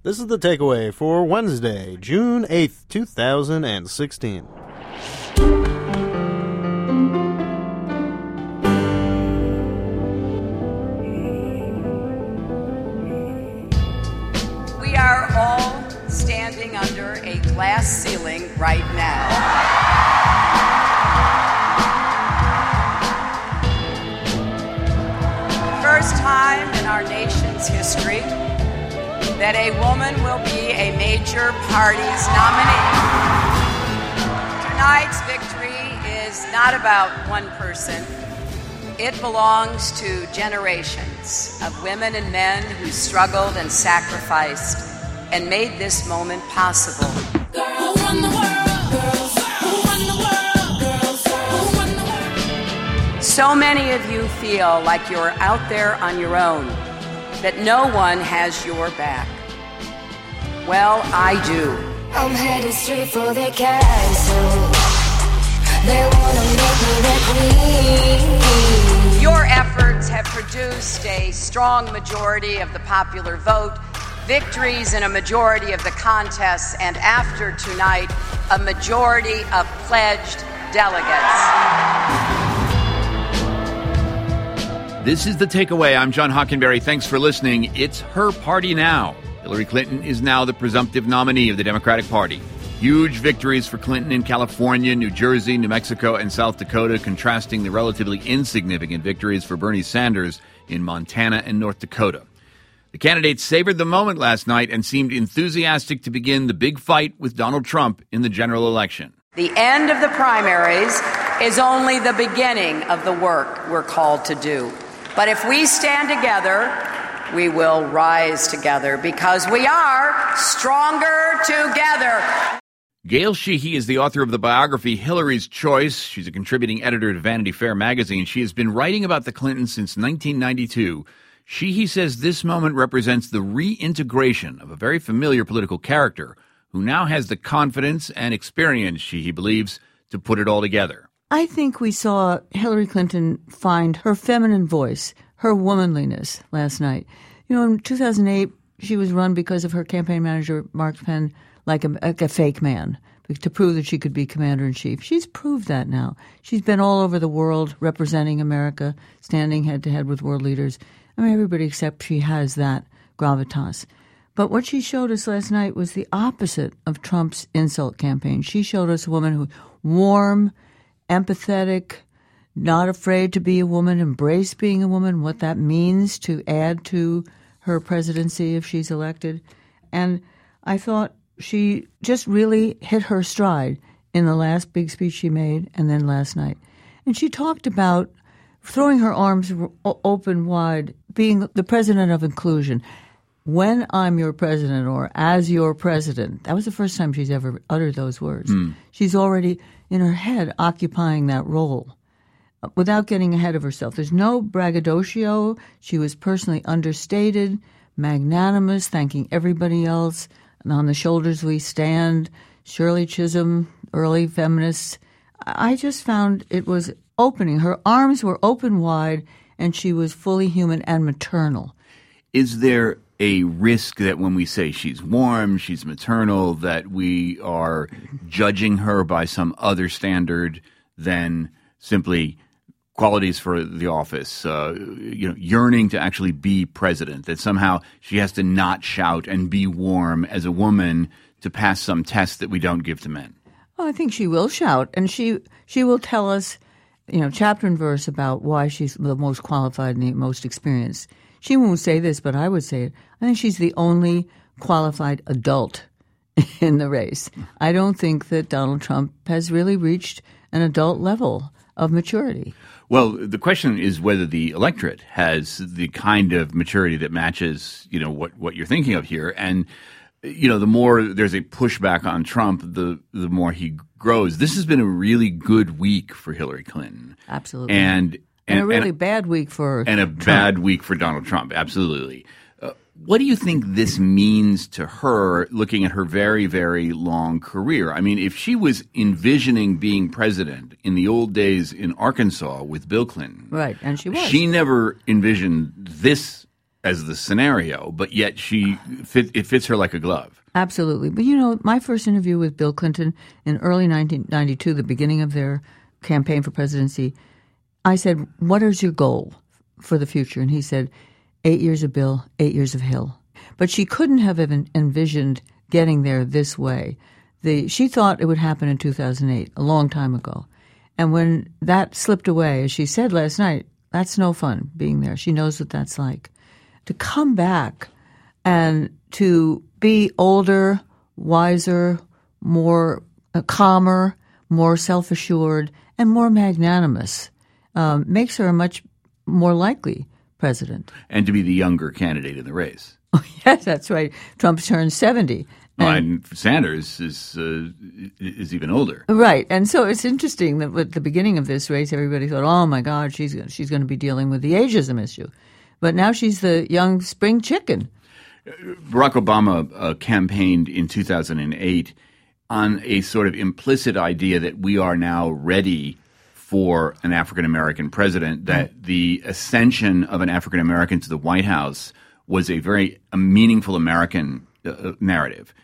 This is the takeaway for Wednesday, June 8th, 2016. We are all standing under a glass ceiling right now. First time in our nation's history that a woman will be a major party's nominee. Tonight's victory is not about one person. It belongs to generations of women and men who struggled and sacrificed and made this moment possible. Girls run the world, girls who run the world, girls who run the world. So many of you feel like you're out there on your own, that no one has your back. Well, I do. I'm headed straight for the castle. They wanna make me their queen. Your efforts have produced a strong majority of the popular vote, victories in a majority of the contests, and after tonight, a majority of pledged delegates. This is The Takeaway. I'm John Hockenberry. Thanks for listening. It's her party now. Hillary Clinton is now the presumptive nominee of the Democratic Party. Huge victories for Clinton in California, New Jersey, New Mexico, and South Dakota, contrasting the relatively insignificant victories for Bernie Sanders in Montana and North Dakota. The candidates savored the moment last night and seemed enthusiastic to begin the big fight with Donald Trump in the general election. The end of the primaries is only the beginning of the work we're called to do. But if we stand together, we will rise together because we are stronger together. Gail Sheehy is the author of the biography Hillary's Choice. She's a contributing editor to Vanity Fair magazine. She has been writing about the Clintons since 1992. Sheehy says this moment represents the reintegration of a very familiar political character who now has the confidence and experience, Sheehy believes, to put it all together. I think we saw Hillary Clinton find her feminine voice, her womanliness last night. You know, in 2008, she was run because of her campaign manager, Mark Penn, like a fake man, to prove that she could be commander-in-chief. She's proved that now. She's been all over the world representing America, standing head-to-head with world leaders. I mean, everybody except she has that gravitas. But what she showed us last night was the opposite of Trump's insult campaign. She showed us a woman who warm, empathetic, not afraid to be a woman, embrace being a woman, what that means to add to her presidency if she's elected. And I thought she just really hit her stride in the last big speech she made and then last night. And she talked about throwing her arms open wide, being the president of inclusion. When I'm your president or as your president, that was the first time she's ever uttered those words. She's already in her head occupying that role without getting ahead of herself. There's no braggadocio. She was personally understated, magnanimous, thanking everybody else. And on the shoulders we stand. Shirley Chisholm, early feminist. I just found it was opening. Her arms were open wide, and she was fully human and maternal. Is there a risk that when we say she's warm, she's maternal, that we are judging her by some other standard than simply qualities for the office, yearning to actually be president, that somehow she has to not shout and be warm as a woman to pass some test that we don't give to men? Well, I think she will shout, and she will tell us, chapter and verse about why she's the most qualified and the most experienced. She won't say this, but I would say it. I think she's the only qualified adult in the race. I don't think that Donald Trump has really reached an adult level of maturity. Well, the question is whether the electorate has the kind of maturity that matches, what you're thinking of here. And, the more there's a pushback on Trump, the more he grows. This has been a really good week for Hillary Clinton. Absolutely. And a really bad week for And a Trump. bad week for Donald Trump. Absolutely. What do you think this means to her looking at her very, very long career? I mean, if she was envisioning being president in the old days in Arkansas with Bill Clinton. Right, and she was. She never envisioned this as the scenario, but yet it fits her like a glove. Absolutely. But, my first interview with Bill Clinton in early 1992, the beginning of their campaign for presidency, I said, what is your goal for the future? And he said, 8 years of Bill, 8 years of Hill. But she couldn't have envisioned getting there this way. She thought it would happen in 2008, a long time ago. And when that slipped away, as she said last night, that's no fun being there. She knows what that's like. To come back and to be older, wiser, more calmer, more self-assured, and more magnanimous makes her a much more likely president. And to be the younger candidate in the race. Oh, yes, that's right. Trump's turned 70. And Sanders is even older. Right. And so it's interesting that at the beginning of this race, everybody thought, oh, my God, she's going to be dealing with the ageism issue. But now she's the young spring chicken. Barack Obama campaigned in 2008 on a sort of implicit idea that we are now ready for an African-American president, that the ascension of an African-American to the White House was a meaningful American narrative.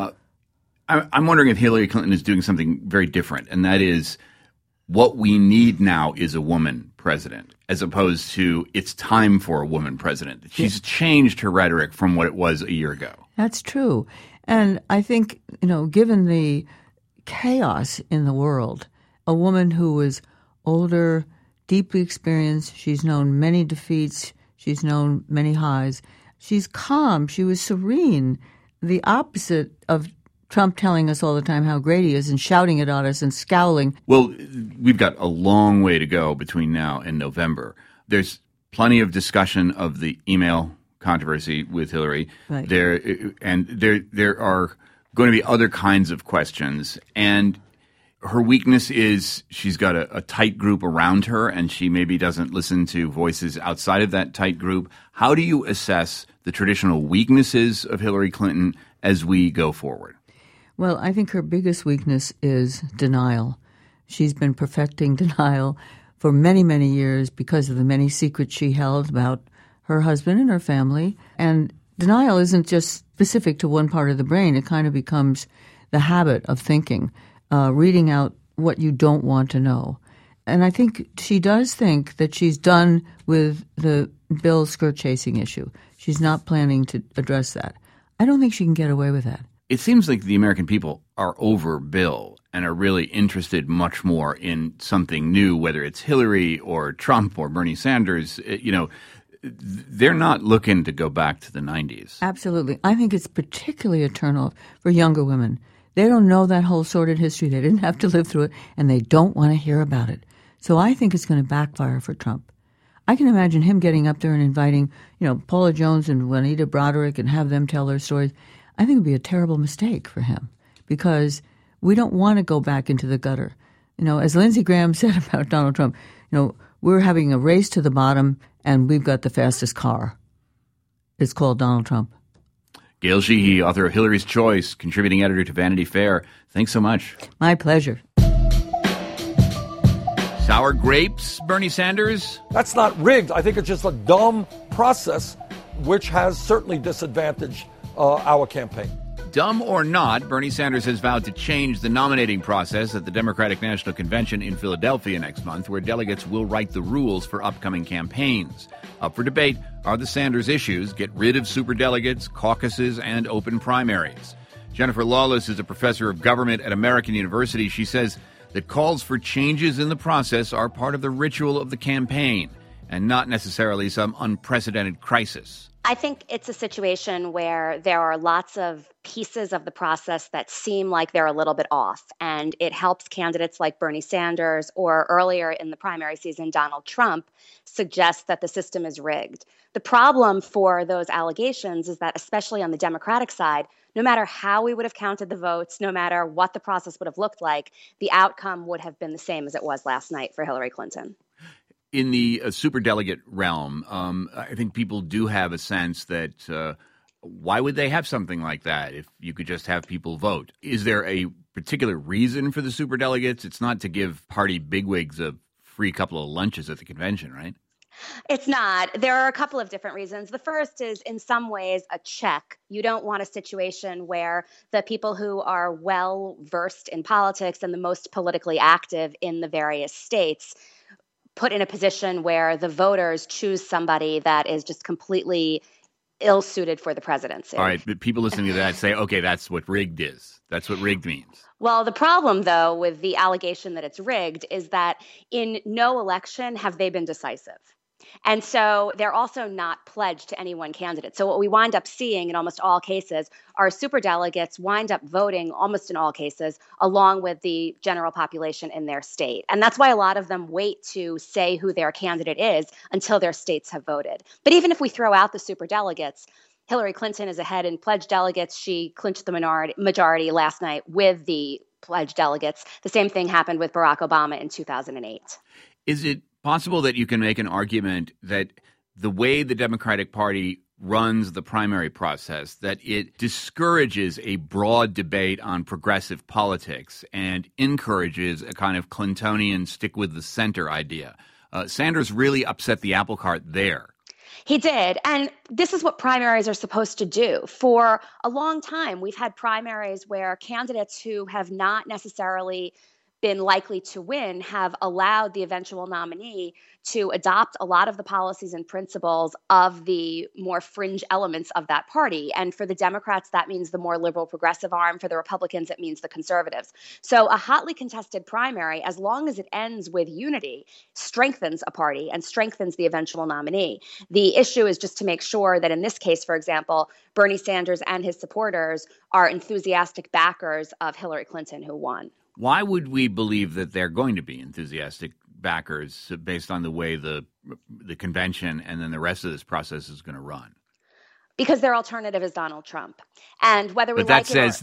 I'm wondering if Hillary Clinton is doing something very different, and that is what we need now is a woman president, as opposed to it's time for a woman president. She's changed her rhetoric from what it was a year ago. That's true. And I think, given the chaos in the world, a woman who was older, deeply experienced, she's known many defeats, she's known many highs, she's calm, she was serene, the opposite of Trump telling us all the time how great he is and shouting it at us and scowling. Well, we've got a long way to go between now and November. There's plenty of discussion of the email controversy with Hillary. Right. There are going to be other kinds of questions. And her weakness is she's got a tight group around her, and she maybe doesn't listen to voices outside of that tight group. How do you assess the traditional weaknesses of Hillary Clinton as we go forward? Well, I think her biggest weakness is denial. She's been perfecting denial for many, many years because of the many secrets she held about her husband and her family. And denial isn't just specific to one part of the brain. It kind of becomes the habit of thinking, reading out what you don't want to know. And I think she does think that she's done with the Bill skirt chasing issue. She's not planning to address that. I don't think she can get away with that. It seems like the American people are over Bill and are really interested much more in something new, whether it's Hillary or Trump or Bernie Sanders. They're not looking to go back to the 90s. Absolutely. I think it's particularly a turnoff for younger women. They don't know that whole sordid history. They didn't have to live through it, and they don't want to hear about it. So I think it's going to backfire for Trump. I can imagine him getting up there and inviting, Paula Jones and Juanita Broderick and have them tell their stories. I think it would be a terrible mistake for him because we don't want to go back into the gutter. As Lindsey Graham said about Donald Trump, we're having a race to the bottom and we've got the fastest car. It's called Donald Trump. Gail Sheehy, author of Hillary's Choice, contributing editor to Vanity Fair. Thanks so much. My pleasure. Sour grapes, Bernie Sanders? That's not rigged. I think it's just a dumb process which has certainly disadvantaged our campaign. Dumb or not, Bernie Sanders has vowed to change the nominating process at the Democratic National Convention in Philadelphia next month, where delegates will write the rules for upcoming campaigns. Up for debate are the Sanders issues: get rid of superdelegates, caucuses, and open primaries. Jennifer Lawless is a professor of government at American University. She says that calls for changes in the process are part of the ritual of the campaign and not necessarily some unprecedented crisis. I think it's a situation where there are lots of pieces of the process that seem like they're a little bit off, and it helps candidates like Bernie Sanders or earlier in the primary season, Donald Trump, suggest that the system is rigged. The problem for those allegations is that, especially on the Democratic side, no matter how we would have counted the votes, no matter what the process would have looked like, the outcome would have been the same as it was last night for Hillary Clinton. In the superdelegate realm, I think people do have a sense that why would they have something like that if you could just have people vote? Is there a particular reason for the superdelegates? It's not to give party bigwigs a free couple of lunches at the convention, right? It's not. There are a couple of different reasons. The first is, in some ways, a check. You don't want a situation where the people who are well versed in politics and the most politically active in the various states put in a position where the voters choose somebody that is just completely ill-suited for the presidency. All right, but people listening to that say, okay, that's what rigged is. That's what rigged means. Well, the problem, though, with the allegation that it's rigged is that in no election have they been decisive. And so they're also not pledged to any one candidate. So what we wind up seeing in almost all cases are superdelegates wind up voting almost in all cases along with the general population in their state. And that's why a lot of them wait to say who their candidate is until their states have voted. But even if we throw out the superdelegates, Hillary Clinton is ahead in pledged delegates. She clinched the majority last night with the pledged delegates. The same thing happened with Barack Obama in 2008. Is it possible that you can make an argument that the way the Democratic Party runs the primary process, that it discourages a broad debate on progressive politics and encourages a kind of Clintonian stick with the center idea? Sanders really upset the apple cart there. He did. And this is what primaries are supposed to do. For a long time, we've had primaries where candidates who have not necessarily been likely to win have allowed the eventual nominee to adopt a lot of the policies and principles of the more fringe elements of that party. And for the Democrats, that means the more liberal progressive arm. For the Republicans, it means the conservatives. So a hotly contested primary, as long as it ends with unity, strengthens a party and strengthens the eventual nominee. The issue is just to make sure that in this case, for example, Bernie Sanders and his supporters are enthusiastic backers of Hillary Clinton, who won. Why would we believe that they're going to be enthusiastic backers based on the way the convention and then the rest of this process is going to run? Because their alternative is Donald Trump. And whether we that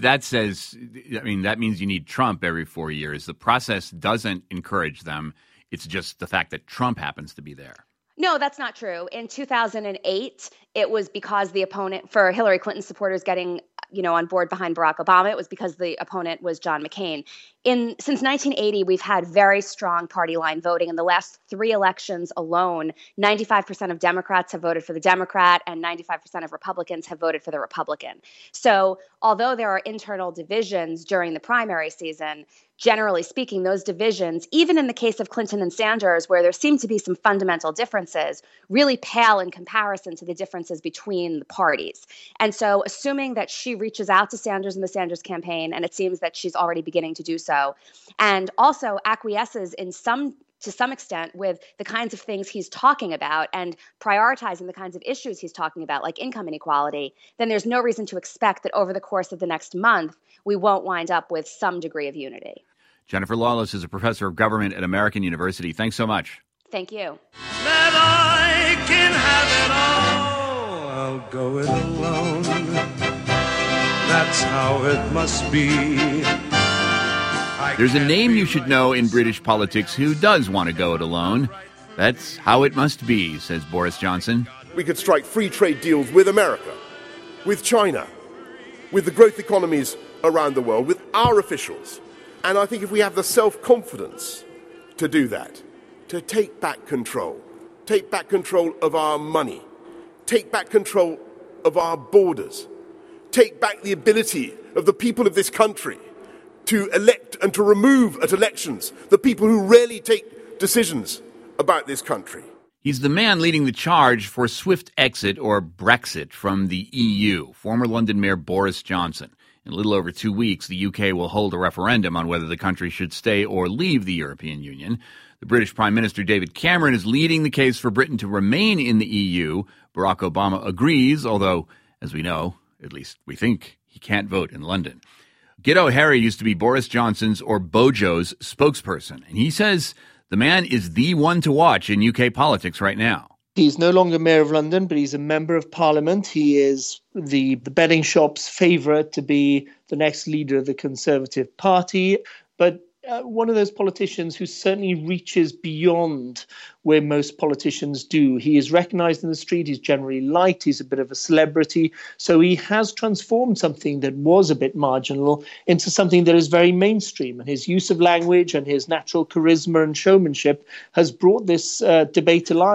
means you need Trump every 4 years. The process doesn't encourage them. It's just the fact that Trump happens to be there. No, that's not true. In 2008, it was because the opponent for Hillary Clinton supporters getting on board behind Barack Obama, it was because the opponent was John McCain. Since 1980, we've had very strong party line voting. In the last 3 elections alone, 95% of Democrats have voted for the Democrat and 95% of Republicans have voted for the Republican. So although there are internal divisions during the primary season, generally speaking, those divisions, even in the case of Clinton and Sanders, where there seem to be some fundamental differences, really pale in comparison to the differences between the parties. And so assuming that she reaches out to Sanders in the Sanders campaign, and it seems that she's already beginning to do so, and also acquiesces to some extent with the kinds of things he's talking about and prioritizing the kinds of issues he's talking about, like income inequality, then there's no reason to expect that over the course of the next month, we won't wind up with some degree of unity. Jennifer Lawless is a professor of government at American University. Thanks so much. Thank you. That I can have it all, I'll go it alone. That's how it must be. There's a name you should know in British politics who does want to go it alone. That's how it must be, says Boris Johnson. We could strike free trade deals with America, with China, with the growth economies around the world, with our officials. And I think if we have the self-confidence to do that, to take back control of our money, take back control of our borders, take back the ability of the people of this country to elect and to remove at elections the people who really take decisions about this country. He's the man leading the charge for swift exit or Brexit from the EU, former London Mayor Boris Johnson. In a little over 2 weeks, the UK will hold a referendum on whether the country should stay or leave the European Union. The British Prime Minister David Cameron is leading the case for Britain to remain in the EU. Barack Obama agrees, although, as we know, at least we think, he can't vote in London. Gito Harry used to be Boris Johnson's or Bojo's spokesperson, and he says the man is the one to watch in UK politics right now. He's no longer Mayor of London, but he's a Member of Parliament. He is the betting shop's favourite to be the next leader of the Conservative Party. But one of those politicians who certainly reaches beyond where most politicians do. He is recognised in the street. He's generally liked. He's a bit of a celebrity. So he has transformed something that was a bit marginal into something that is very mainstream. And his use of language and his natural charisma and showmanship has brought this debate alive.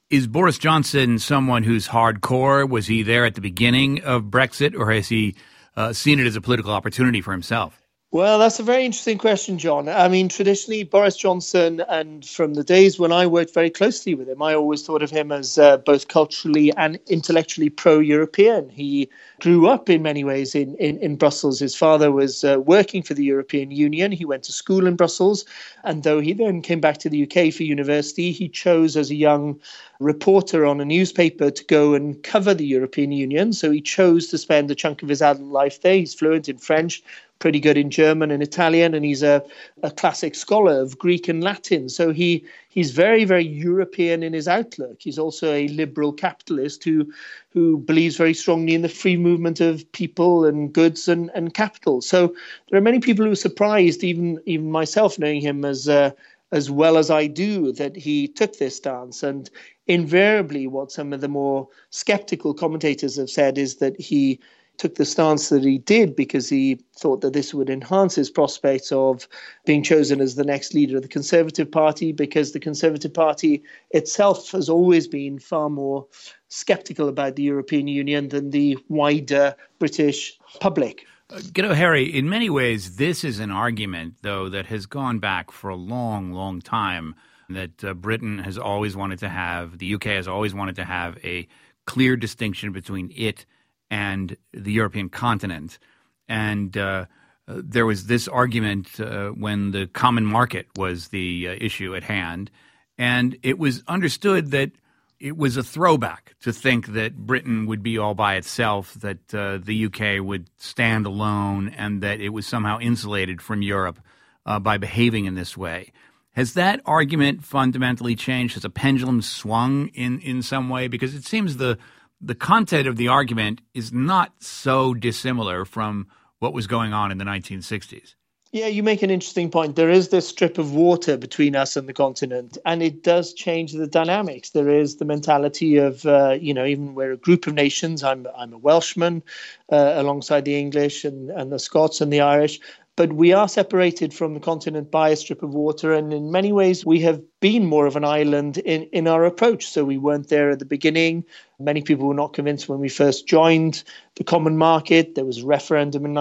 Is Boris Johnson someone who's hardcore? Was he there at the beginning of Brexit, or has he seen it as a political opportunity for himself? Well, that's a very interesting question, John. I mean, traditionally, Boris Johnson, and from the days when I worked very closely with him, I always thought of him as both culturally and intellectually pro-European. He grew up in many ways in Brussels. His father was working for the European Union. He went to school in Brussels. And though he then came back to the UK for university, he chose as a young reporter on a newspaper to go and cover the European Union. So he chose to spend a chunk of his adult life there. He's fluent in French, pretty good in German and Italian, and he's a classic scholar of Greek and Latin. So he's very, very European in his outlook. He's also a liberal capitalist who believes very strongly in the free movement of people and goods and capital. So there are many people who are surprised, even myself knowing him as well as I do, that he took this stance. And invariably what some of the more skeptical commentators have said is that he took the stance that he did because he thought that this would enhance his prospects of being chosen as the next leader of the Conservative Party, because the Conservative Party itself has always been far more sceptical about the European Union than the wider British public. Guido Heri, in many ways, this is an argument, though, that has gone back for a long, long time, that Britain has always wanted to have, the UK has always wanted to have a clear distinction between it and the European continent. And there was this argument when the common market was the issue at hand. And it was understood that it was a throwback to think that Britain would be all by itself, that the UK would stand alone, and that it was somehow insulated from Europe by behaving in this way. Has that argument fundamentally changed? Has a pendulum swung in some way? Because it seems the content of the argument is not so dissimilar from what was going on in the 1960s. Yeah, you make an interesting point. There is this strip of water between us and the continent, and it does change the dynamics. There is the mentality of, even we're a group of nations. I'm a Welshman alongside the English and the Scots and the Irish. But we are separated from the continent by a strip of water, and in many ways we have been more of an island in our approach. So we weren't there at the beginning. Many people were not convinced when we first joined the common market. There was a referendum in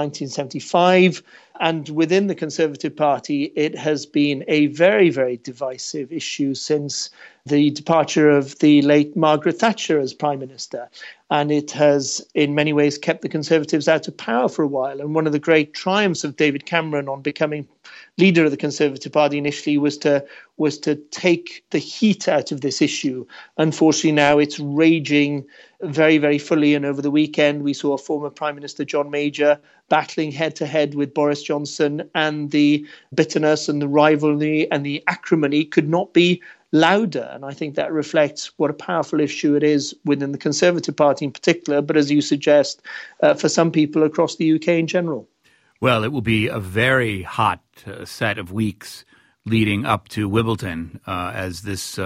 1975. And within the Conservative Party, it has been a very, very divisive issue since the departure of the late Margaret Thatcher as Prime Minister. And it has, in many ways, kept the Conservatives out of power for a while. And one of the great triumphs of David Cameron on becoming leader of the Conservative Party initially was to take the heat out of this issue. Unfortunately, now it's raging very, very fully. And over the weekend, we saw former Prime Minister John Major battling head-to-head with Boris Johnson, and the bitterness and the rivalry and the acrimony could not be louder. And I think that reflects what a powerful issue it is within the Conservative Party in particular, but as you suggest, for some people across the UK in general. Well, it will be a very hot set of weeks leading up to Wimbledon as this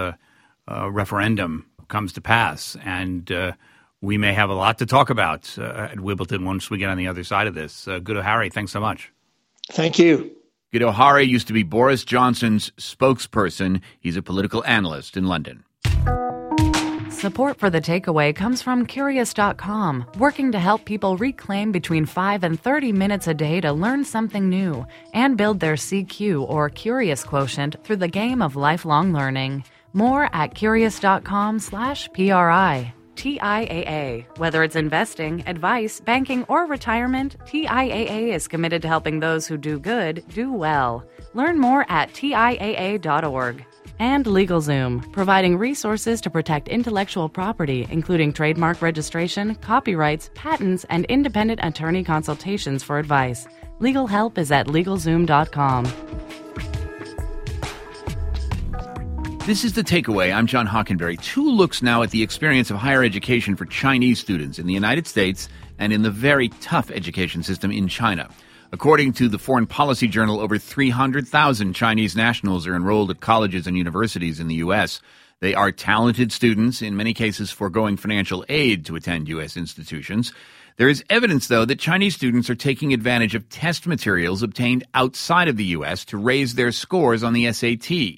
referendum comes to pass. And we may have a lot to talk about at Wimbledon once we get on the other side of this. Guido Heri, thanks so much. Thank you. Guido Heri used to be Boris Johnson's spokesperson. He's a political analyst in London. Support for The Takeaway comes from Curious.com, working to help people reclaim between 5 and 30 minutes a day to learn something new and build their CQ or Curious quotient through the game of lifelong learning. More at Curious.com/PRI. TIAA. Whether it's investing, advice, banking, or retirement, TIAA is committed to helping those who do good do well. Learn more at TIAA.org. And LegalZoom, providing resources to protect intellectual property, including trademark registration, copyrights, patents, and independent attorney consultations for advice. Legal help is at LegalZoom.com. This is The Takeaway. I'm John Hockenberry. 2 looks now at the experience of higher education for Chinese students in the United States and in the very tough education system in China. According to the Foreign Policy Journal, over 300,000 Chinese nationals are enrolled at colleges and universities in the U.S. They are talented students, in many cases foregoing financial aid to attend U.S. institutions. There is evidence, though, that Chinese students are taking advantage of test materials obtained outside of the U.S. to raise their scores on the SAT.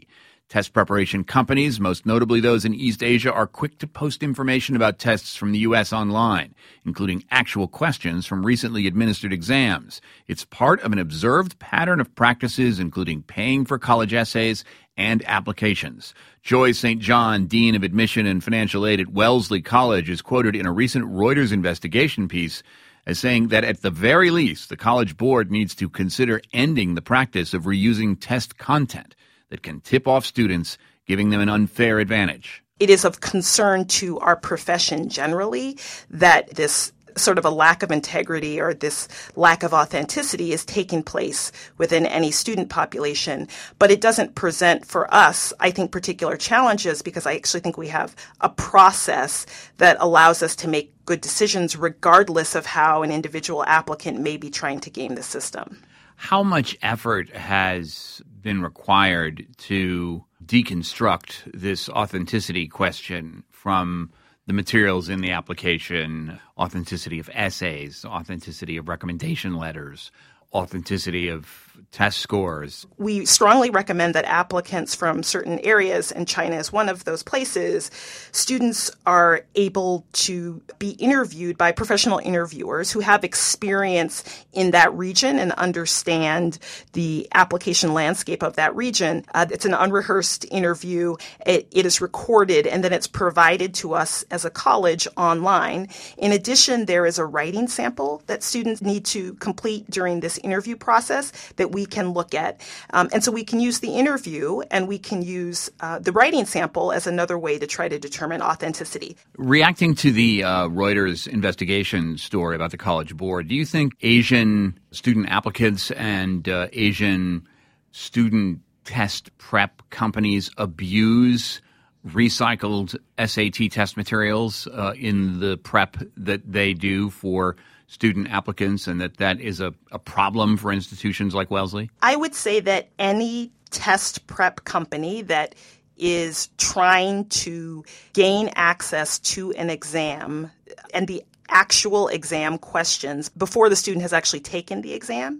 Test preparation companies, most notably those in East Asia, are quick to post information about tests from the U.S. online, including actual questions from recently administered exams. It's part of an observed pattern of practices, including paying for college essays and applications. Joy St. John, Dean of Admission and Financial Aid at Wellesley College, is quoted in a recent Reuters investigation piece as saying that at the very least, the College Board needs to consider ending the practice of reusing test content that can tip off students, giving them an unfair advantage. It is of concern to our profession generally that this sort of a lack of integrity or this lack of authenticity is taking place within any student population. But it doesn't present for us, I think, particular challenges because I actually think we have a process that allows us to make good decisions regardless of how an individual applicant may be trying to game the system. How much effort has been required to deconstruct this authenticity question from the materials in the application, authenticity of essays, authenticity of recommendation letters, authenticity of test scores? We strongly recommend that applicants from certain areas, and China is one of those places, students are able to be interviewed by professional interviewers who have experience in that region and understand the application landscape of that region. It's an unrehearsed interview. It is recorded, and then it's provided to us as a college online. In addition, there is a writing sample that students need to complete during this interview process that we can look at. And so we can use the interview and we can use the writing sample as another way to try to determine authenticity. Reacting to the Reuters investigation story about the College Board, do you think Asian student applicants and Asian student test prep companies abuse recycled SAT test materials in the prep that they do for student applicants, and that is a problem for institutions like Wellesley? I would say that any test prep company that is trying to gain access to an exam and the actual exam questions before the student has actually taken the exam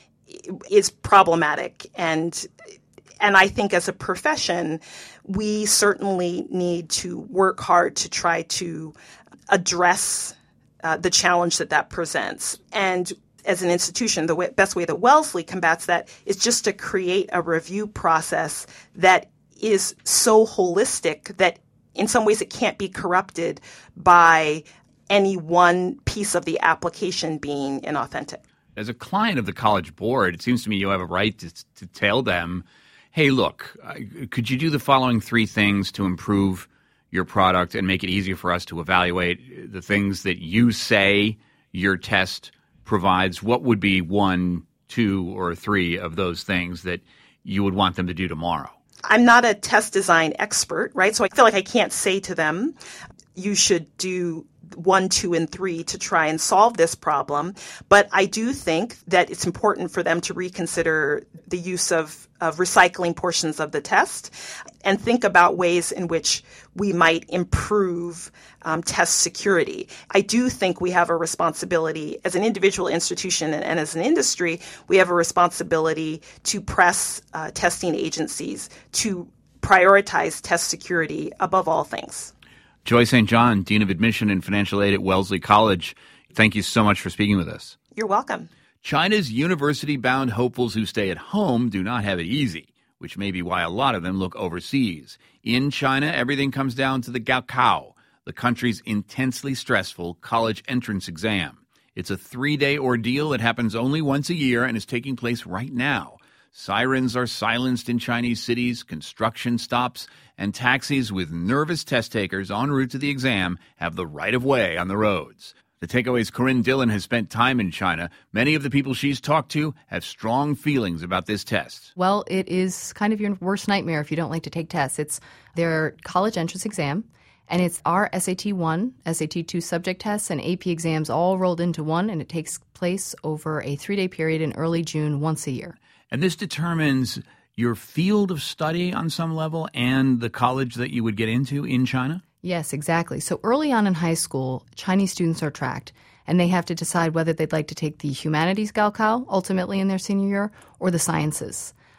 is problematic. And I think as a profession, we certainly need to work hard to try to address the challenge that presents. And as an institution, the best way that Wellesley combats that is just to create a review process that is so holistic that in some ways it can't be corrupted by any one piece of the application being inauthentic. As a client of the College Board, it seems to me you have a right to tell them, hey, look, could you do the following 3 things to improve your product and make it easier for us to evaluate the things that you say your test provides? What would be 1, 2, or 3 of those things that you would want them to do tomorrow? I'm not a test design expert, right? So I feel like I can't say to them, you should do 1, 2, and 3 to try and solve this problem. But I do think that it's important for them to reconsider the use of recycling portions of the test and think about ways in which we might improve test security. I do think we have a responsibility as an individual institution and as an industry, we have a responsibility to press testing agencies to prioritize test security above all things. Joy St. John, Dean of Admission and Financial Aid at Wellesley College, thank you so much for speaking with us. You're welcome. China's university-bound hopefuls who stay at home do not have it easy, which may be why a lot of them look overseas. In China, everything comes down to the Gaokao, the country's intensely stressful college entrance exam. It's a 3-day ordeal that happens only once a year and is taking place right now. Sirens are silenced in Chinese cities, construction stops, and taxis with nervous test takers en route to the exam have the right of way on the roads. The Takeaway's Corinne Dillon has spent time in China. Many of the people she's talked to have strong feelings about this test. Well, it is kind of your worst nightmare if you don't like to take tests. It's their college entrance exam, and it's our SAT-1, SAT-2 subject tests, and AP exams all rolled into one, and it takes place over a 3-day period in early June once a year. And this determines your field of study on some level and the college that you would get into in China? Yes, exactly. So early on in high school, Chinese students are tracked, and they have to decide whether they'd like to take the humanities Gaokao ultimately in their senior year or the sciences.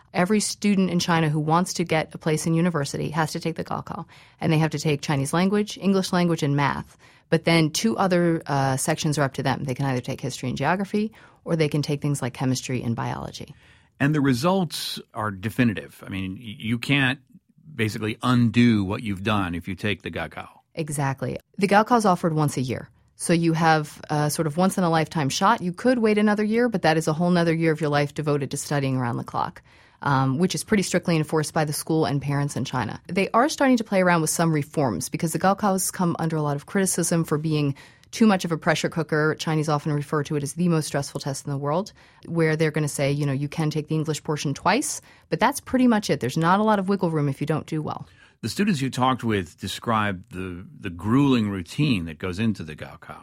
Every student in China who wants to get a place in university has to take the Gaokao, and they have to take Chinese language, English language, and math. But then 2 other sections are up to them. They can either take history and geography, or they can take things like chemistry and biology. And the results are definitive. I mean, you can't basically undo what you've done if you take the Gaokao. Exactly. The Gaokao is offered once a year. So you have a sort of once-in-a-lifetime shot. You could wait another year, but that is a whole other year of your life devoted to studying around the clock, which is pretty strictly enforced by the school and parents in China. They are starting to play around with some reforms because the Gaokao has come under a lot of criticism for being too much of a pressure cooker. Chinese often refer to it as the most stressful test in the world, where they're going to say, you know, you can take the English portion twice, but that's pretty much it. There's not a lot of wiggle room if you don't do well. The students you talked with described the grueling routine that goes into the Gaokao.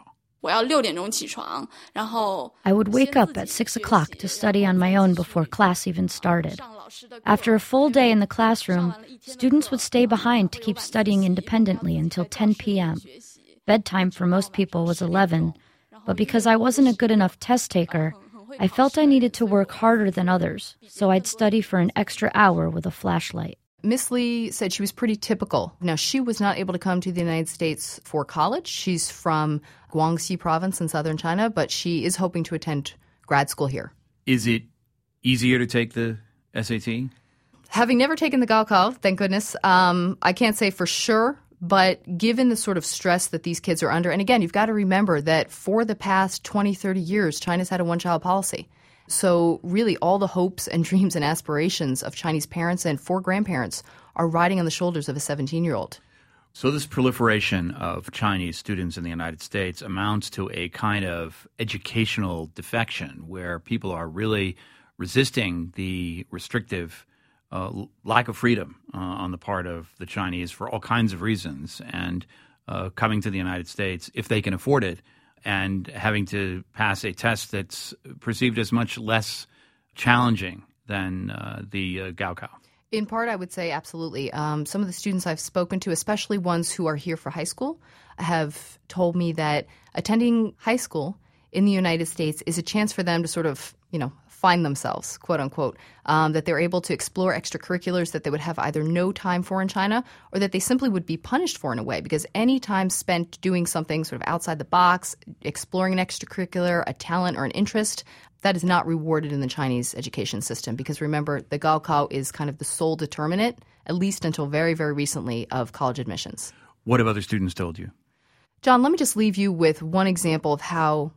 I would wake up at 6 o'clock to study on my own before class even started. After a full day in the classroom, students would stay behind to keep studying independently until 10 p.m. Bedtime for most people was 11, but because I wasn't a good enough test taker, I felt I needed to work harder than others, so I'd study for an extra hour with a flashlight. Miss Lee said she was pretty typical. Now, she was not able to come to the United States for college. She's from Guangxi province in southern China, but she is hoping to attend grad school here. Is it easier to take the SAT? Having never taken the Gaokao, thank goodness, I can't say for sure, but given the sort of stress that these kids are under, and again, you've got to remember that for the past 20, 30 years, China's had a one-child policy. So really all the hopes and dreams and aspirations of Chinese parents and 4 grandparents are riding on the shoulders of a 17-year-old. So this proliferation of Chinese students in the United States amounts to a kind of educational defection where people are really resisting the restrictive lack of freedom on the part of the Chinese for all kinds of reasons and coming to the United States if they can afford it and having to pass a test that's perceived as much less challenging than the Gaokao. In part, I would say absolutely. Some of the students I've spoken to, especially ones who are here for high school, have told me that attending high school in the United States is a chance for them to sort of, find themselves, quote unquote, that they're able to explore extracurriculars that they would have either no time for in China or that they simply would be punished for in a way, because any time spent doing something sort of outside the box, exploring an extracurricular, a talent or an interest, that is not rewarded in the Chinese education system. Because remember, the Gaokao is kind of the sole determinant, at least until very, very recently, of college admissions. What have other students told you? John, let me just leave you with one example of how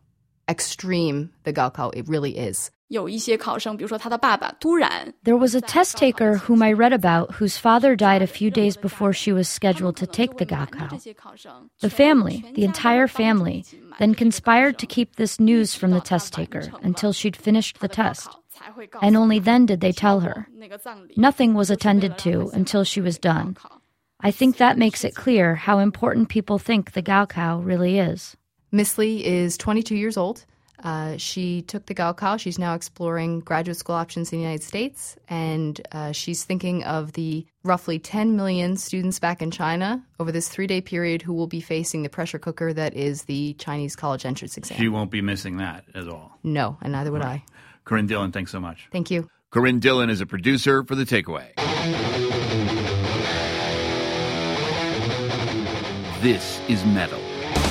extreme the Gaokao it really is. There was a test taker whom I read about whose father died a few days before she was scheduled to take the Gaokao. The family, the entire family, then conspired to keep this news from the test taker until she'd finished the test. And only then did they tell her. Nothing was attended to until she was done. I think that makes it clear how important people think the Gaokao really is. Miss Lee is 22 years old. She took the Gaokao. She's now exploring graduate school options in the United States, and she's thinking of the roughly 10 million students back in China over this 3-day period who will be facing the pressure cooker that is the Chinese college entrance exam. She won't be missing that at all. No, and neither would I. Corinne Dillon, thanks so much. Thank you. Corinne Dillon is a producer for The Takeaway. This is Metal.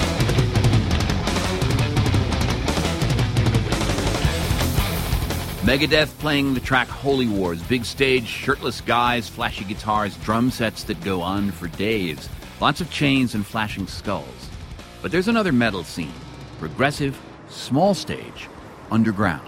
Megadeth playing the track Holy Wars. Big stage, shirtless guys, flashy guitars, drum sets that go on for days. Lots of chains and flashing skulls. But there's another metal scene. Progressive, small stage, underground.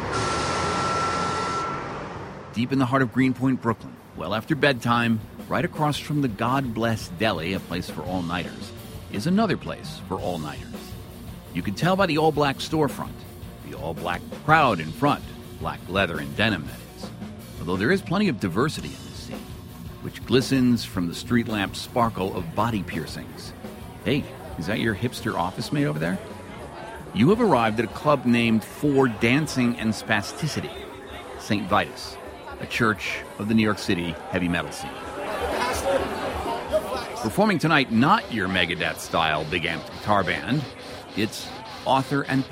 Deep in the heart of Greenpoint, Brooklyn, well after bedtime, right across from the God Bless Deli, a place for all-nighters, is another place for all-nighters. You can tell by the all-black storefront, the all-black crowd in front, black leather and denim, that is. Although there is plenty of diversity in this scene, which glistens from the street lamp sparkle of body piercings. Hey, is that your hipster office mate over there? You have arrived at a club named For Dancing and Spasticity, St. Vitus, a church of the New York City heavy metal scene. Performing tonight, not your Megadeth-style big-amped guitar band, it's Author and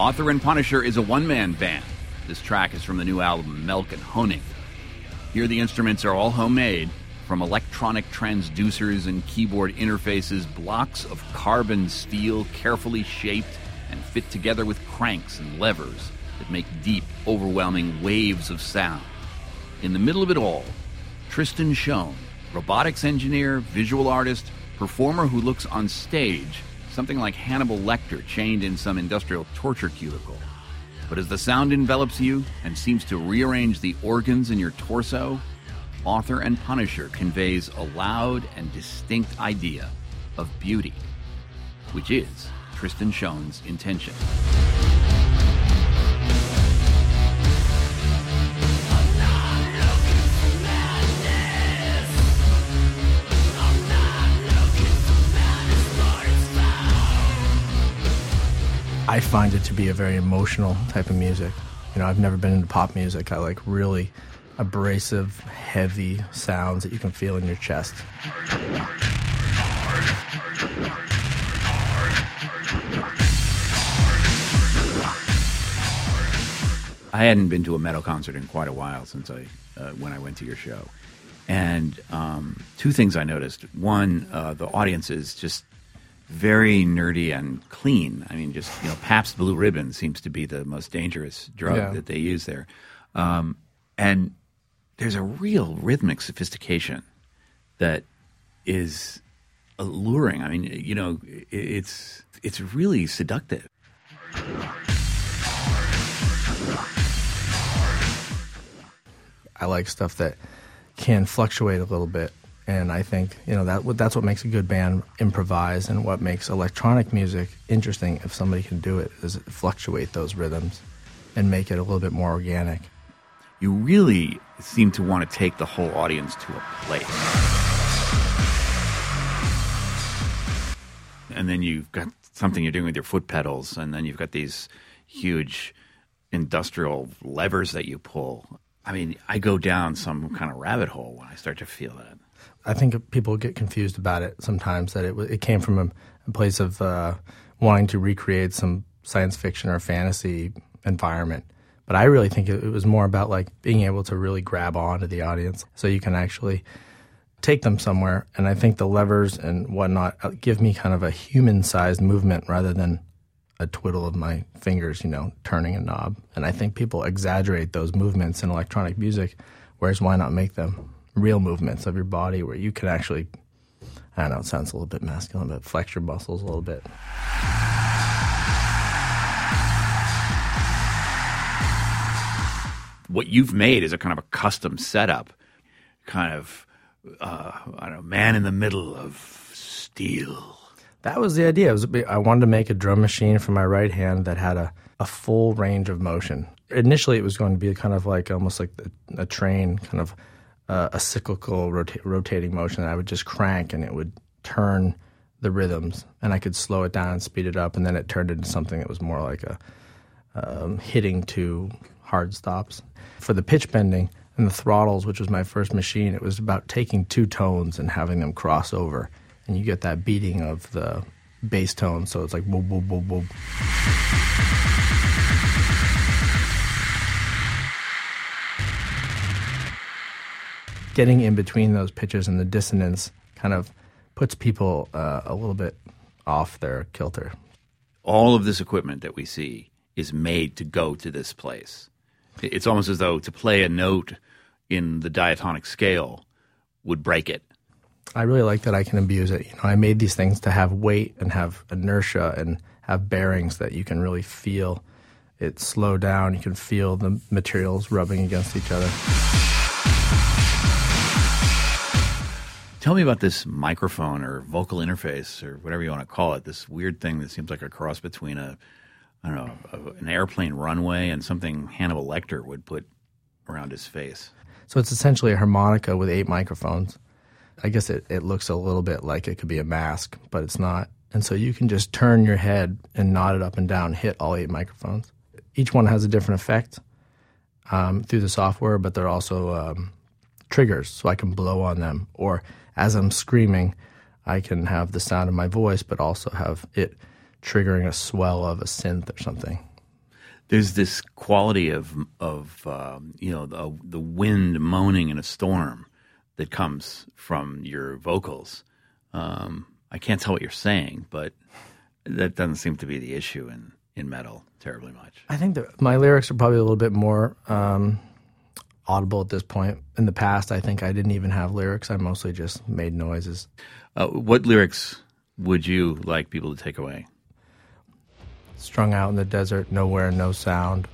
Author and Punisher is a one-man band. This track is from the new album Milk and Honig. Here the instruments are all homemade, from electronic transducers and keyboard interfaces, blocks of carbon steel carefully shaped and fit together with cranks and levers that make deep, overwhelming waves of sound. In the middle of it all, Tristan Schoen, robotics engineer, visual artist, performer who looks on stage something like Hannibal Lecter chained in some industrial torture cubicle. But as the sound envelops you and seems to rearrange the organs in your torso, Author and Punisher conveys a loud and distinct idea of beauty, which is Tristan Schoen's intention. I find it to be a very emotional type of music. You know, I've never been into pop music. I like really abrasive, heavy sounds that you can feel in your chest. I hadn't been to a metal concert in quite a while since when I went to your show. And two things I noticed. One, the audience is just very nerdy and clean. I mean, just, Pabst Blue Ribbon seems to be the most dangerous drug that they use there. And there's a real rhythmic sophistication that is alluring. I mean, it's really seductive. I like stuff that can fluctuate a little bit. And I think, that's what makes a good band improvise, and what makes electronic music interesting, if somebody can do it, is fluctuate those rhythms and make it a little bit more organic. You really seem to want to take the whole audience to a place. And then you've got something you're doing with your foot pedals, and then you've got these huge industrial levers that you pull. I mean, I go down some kind of rabbit hole when I start to feel that. I think people get confused about it sometimes, that it came from a place of wanting to recreate some science fiction or fantasy environment. But I really think it was more about like being able to really grab on to the audience so you can actually take them somewhere. And I think the levers and whatnot give me kind of a human-sized movement rather than a twiddle of my fingers, turning a knob. And I think people exaggerate those movements in electronic music, whereas why not make them real movements of your body where you can actually, I don't know, it sounds a little bit masculine, but flex your muscles a little bit. What you've made is a kind of a custom setup, kind of, man in the middle of steel. That was the idea. I wanted to make a drum machine for my right hand that had a full range of motion. Initially, it was going to be kind of like almost like a train, kind of a cyclical rotating motion that I would just crank and it would turn the rhythms, and I could slow it down and speed it up, and then it turned into something that was more like a hitting to hard stops. For the pitch bending and the throttles, which was my first machine, it was about taking two tones and having them cross over, and you get that beating of the bass tone, so it's like boom, boom, boom, boom. Getting in between those pitches and the dissonance kind of puts people a little bit off their kilter. All of this equipment that we see is made to go to this place. It's almost as though to play a note in the diatonic scale would break it. I really like that I can abuse it. I made these things to have weight and have inertia and have bearings that you can really feel it slow down. You can feel the materials rubbing against each other. Tell me about this microphone or vocal interface or whatever you want to call it, this weird thing that seems like a cross between an airplane runway and something Hannibal Lecter would put around his face. So it's essentially a harmonica with 8 microphones. I guess it looks a little bit like it could be a mask, but it's not. And so you can just turn your head and nod it up and down, hit all 8 microphones. Each one has a different effect through the software, but they're also triggers, so I can blow on them. Or as I'm screaming, I can have the sound of my voice, but also have it triggering a swell of a synth or something. There's this quality of the wind moaning in a storm that comes from your vocals. I can't tell what you're saying, but that doesn't seem to be the issue in metal terribly much. I think that my lyrics are probably a little bit more audible at this point. In the past, I think I didn't even have lyrics. I mostly just made noises. What lyrics would you like people to take away? Strung out in the desert, nowhere, no sound.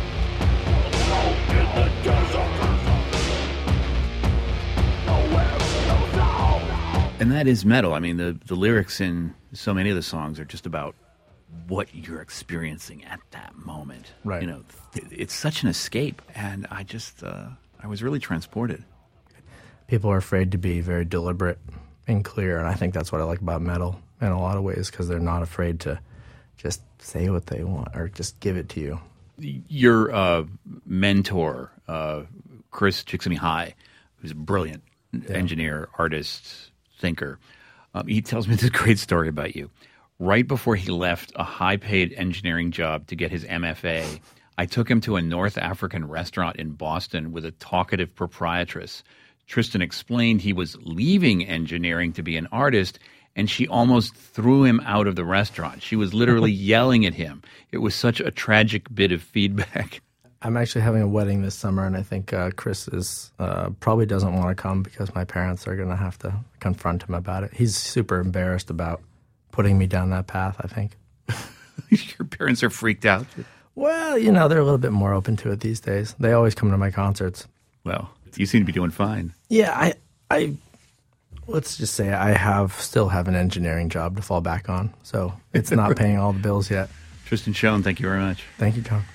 And that is metal. I mean, the lyrics in so many of the songs are just about what you're experiencing at that moment. Right. You know, it's such an escape, and I just I was really transported. People are afraid to be very deliberate and clear, and I think that's what I like about metal in a lot of ways, because they're not afraid to just say what they want or just give it to you. Your mentor, Chris Csikszentmihalyi, who's a brilliant engineer, artist, thinker, he tells me this great story about you. Right before he left a high-paid engineering job to get his MFA, I took him to a North African restaurant in Boston with a talkative proprietress. Tristan explained he was leaving engineering to be an artist, and she almost threw him out of the restaurant. She was literally yelling at him. It was such a tragic bit of feedback. I'm actually having a wedding this summer, and I think Chris is probably doesn't want to come because my parents are going to have to confront him about it. He's super embarrassed about putting me down that path, I think. Your parents are freaked out? Well, you know, they're a little bit more open to it these days. They always come to my concerts. Well, you seem to be doing fine. Yeah, I let's just say I still have an engineering job to fall back on, so it's not paying all the bills yet. Tristan Schoen, thank you very much. Thank you, John.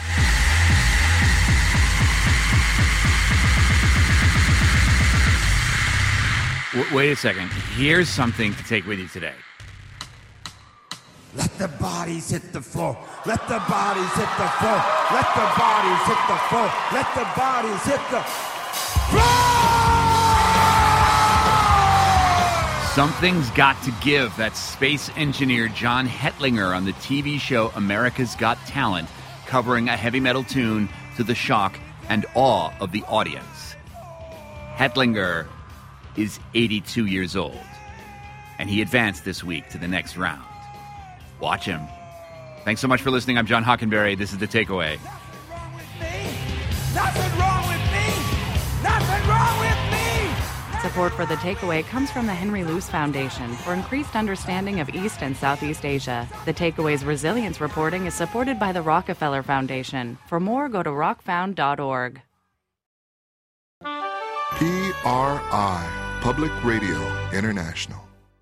Wait a second. Here's something to take with you today. Let the bodies hit the floor. Let the bodies hit the floor. Let the bodies hit the floor. Let the bodies hit the floor. Something's got to give. That's space engineer John Hetlinger on the TV show America's Got Talent, covering a heavy metal tune to the shock and awe of the audience. Hetlinger is 82 years old, and he advanced this week to the next round. Watch him. Thanks so much for listening. I'm John Hockenberry. This is The Takeaway. Nothing wrong with me. Nothing wrong with me. Support for The Takeaway comes from the Henry Luce Foundation for increased understanding of East and Southeast Asia. The Takeaway's resilience reporting is supported by the Rockefeller Foundation. For more, go to rockfound.org. PRI, Public Radio International.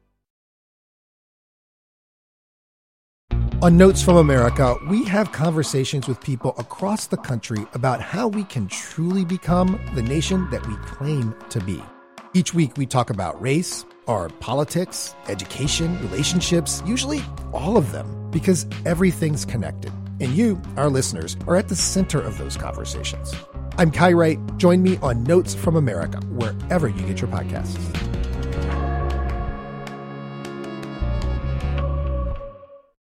On Notes from America, we have conversations with people across the country about how we can truly become the nation that we claim to be. Each week, we talk about race, our politics, education, relationships, usually all of them, because everything's connected. And you, our listeners, are at the center of those conversations. I'm Kai Wright. Join me on Notes from America, wherever you get your podcasts.